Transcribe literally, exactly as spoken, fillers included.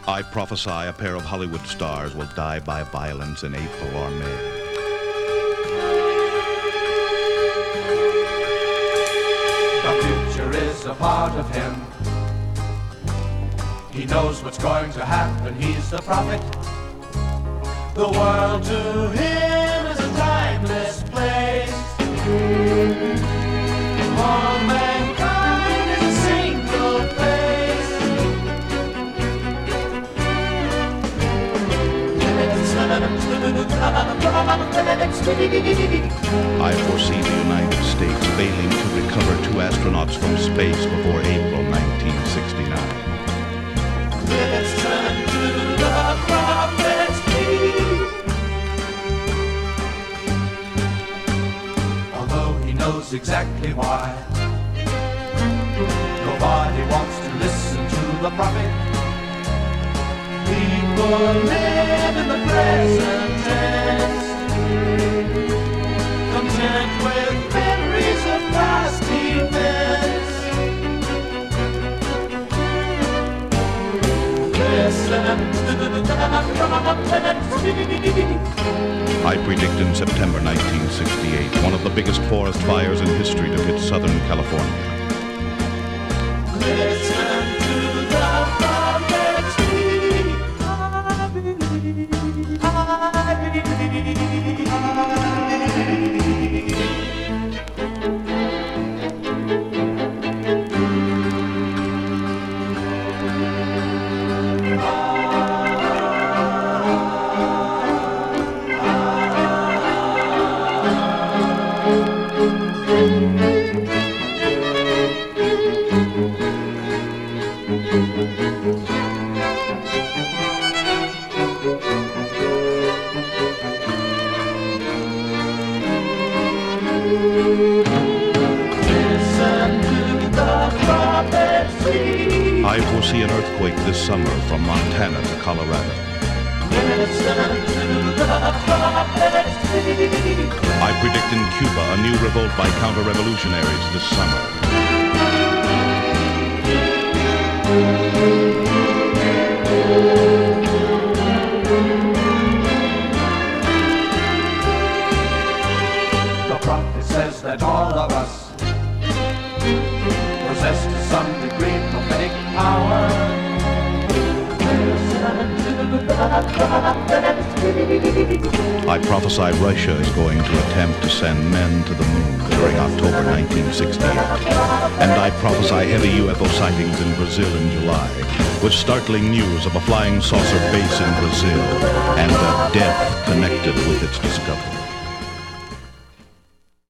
I prophesy a pair of Hollywood stars will die by violence in April or May. The future is a part of him. He knows what's going to happen, he's the prophet. The world to him is a timeless place. All mankind is a single face. I foresee the United States failing to recover two astronauts from space before April nineteen sixty-nine. Let's turn to the prophet's feet. Although he knows exactly why, nobody wants to listen to the prophet. People live in the present tense, content with memories of past events. I predict in September nineteen sixty-eight, one of the biggest forest fires in history to hit Southern California. Listen to the prophet's speak. I believe, I believe, I believe. I foresee an earthquake this summer from Montana to Colorado. I predict in Cuba a new revolt by counter-revolutionaries this summer. The prophet says that all of us possess to some degree prophetic power. I prophesy Russia is going to attempt to send men to the moon during October nineteen sixty-eight. And I prophesy heavy U F O sightings in Brazil in July, with startling news of a flying saucer base in Brazil and a death connected with its